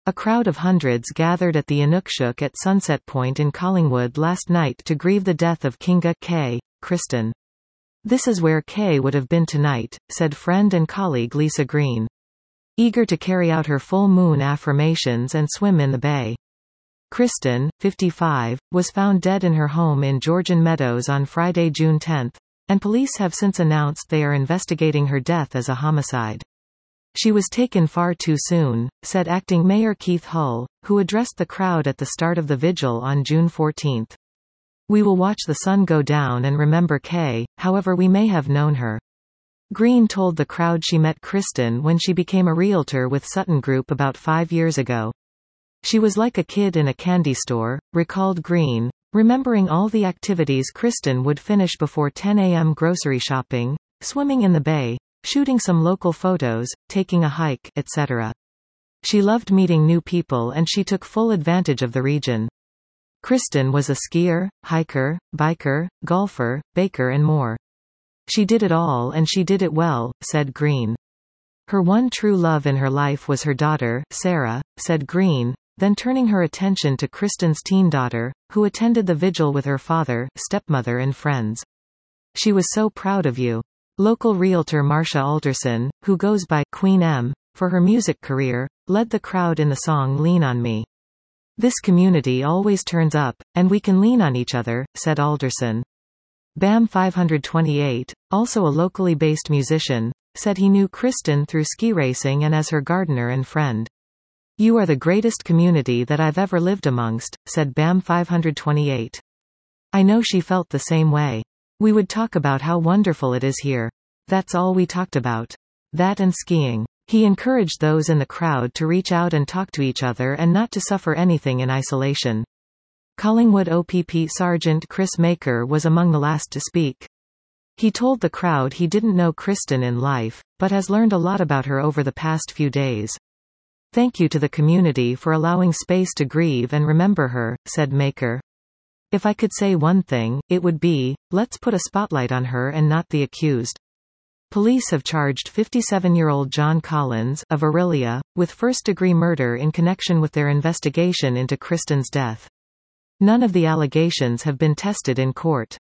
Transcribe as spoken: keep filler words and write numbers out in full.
A crowd of hundreds gathered at the Inukshuk at Sunset Point in Collingwood last night to grieve the death of Kinga K. Kristen. "This is where Kay would have been tonight," said friend and colleague Lisa Green. Eager to carry out her full moon affirmations and swim in the bay. Kristen, fifty-five, was found dead in her home in Georgian Meadows on Friday, June tenth, and police have since announced they are investigating her death as a homicide. "She was taken far too soon," said acting Mayor Keith Hull, who addressed the crowd at the start of the vigil on June fourteenth. "We will watch the sun go down and remember Kay, however we may have known her." Green told the crowd she met Kristen when she became a realtor with Sutton Group about five years ago. "She was like a kid in a candy store," recalled Green, remembering all the activities Kristen would finish before ten a m grocery shopping, swimming in the bay, shooting some local photos, taking a hike, et cetera. She loved meeting new people and she took full advantage of the region. Kristen was a skier, hiker, biker, golfer, baker and more. "She did it all and she did it well," said Green. Her one true love in her life was her daughter, Sarah, said Green, then turning her attention to Kristen's teen daughter, who attended the vigil with her father, stepmother and friends. "She was so proud of you." Local realtor Marsha Alderson, who goes by Queen M for her music career, led the crowd in the song Lean on Me. "This community always turns up, and we can lean on each other," said Alderson. Bam five twenty-eight, also a locally based musician, said he knew Kristen through ski racing and as her gardener and friend. "You are the greatest community that I've ever lived amongst," said Bam five twenty-eight. "I know she felt the same way. We would talk about how wonderful it is here. That's all we talked about. That and skiing." He encouraged those in the crowd to reach out and talk to each other and not to suffer anything in isolation. Collingwood O P P Sergeant Chris Maker was among the last to speak. He told the crowd he didn't know Kristen in life, but has learned a lot about her over the past few days. "Thank you to the community for allowing space to grieve and remember her," said Maker. "If I could say one thing, it would be, let's put a spotlight on her and not the accused." Police have charged fifty-seven-year-old John Collins of Orillia with first-degree murder in connection with their investigation into Kristen's death. None of the allegations have been tested in court.